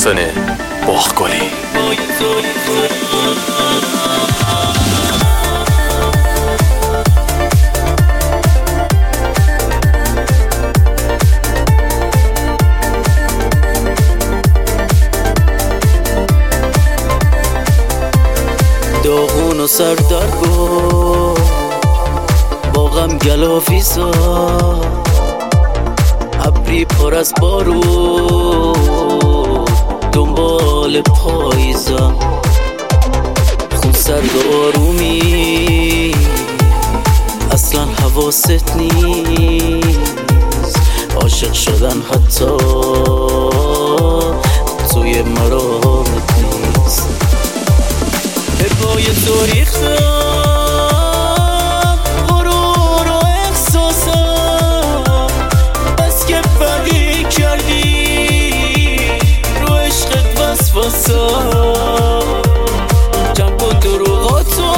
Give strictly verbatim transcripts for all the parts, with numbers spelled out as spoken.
محسن باغگلی. داغون و سردرگو با غم گلافیزا، ابری پر از بارون دنبال پاییزم، خون سرد و آرومی اصلا حواست نیست، عاشق شدن حتی توی مرامت نیست. به پای تو ریختم غرور و احساسم، بس که بدی کردی رو عشقت وسواسم، جمع کن دروغاتو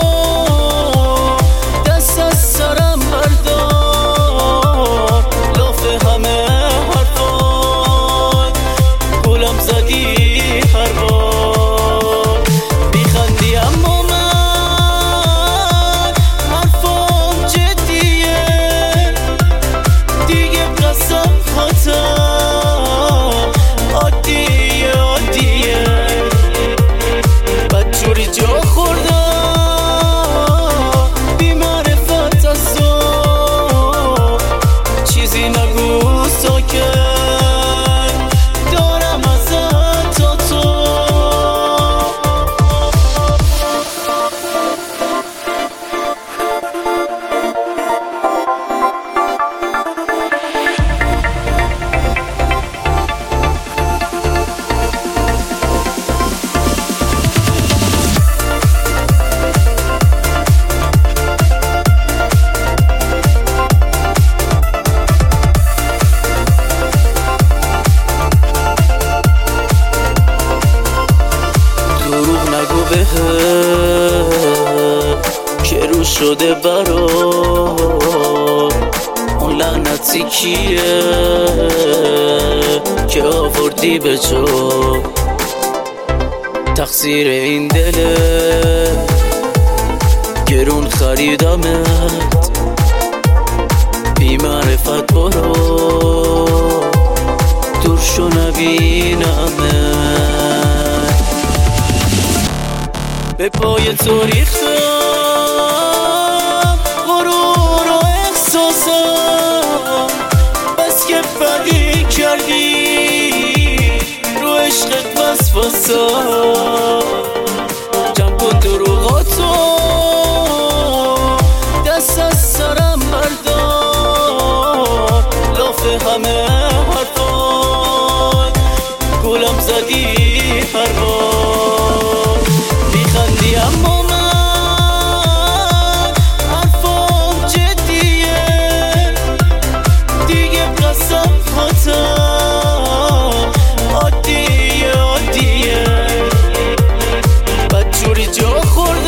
دست از سرم بردار، لاف همه حرفات گولم زدی هر بار، میخندی اما من حرفام جدیه، دیگه قسم خاطر عادیه عادیه، بدجوری جا خوردم بی معرفت از تو، چیزی نگو ساکت دارم ازت تا تو. نگو به که رو شده برات، اون لعنتی کیه که آوردی به جا، تقصیر این دله گرون خریدمت، بی معرفت برو دور شو نبینمت. به پای تو ریختم غرور و احساسم، بس که بدی کردی رو عشقت وسواسم، جمع کن دروغاتو دست از سرم بردار، لاف همه حرفات گولم زدی هر بار، میخندی اما من حرفام جدیه، دیگه قسم خاطر عادیه عادیه، بدجوری جا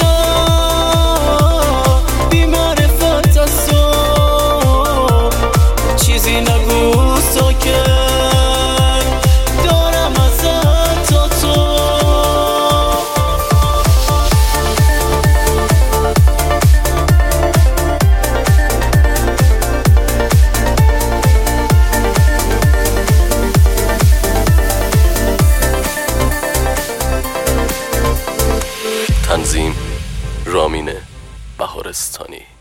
خوردم بی معرفت از تو، چیزی نگو ساکت دارم ازت تا تو. تنظیم رامین بهارستانی.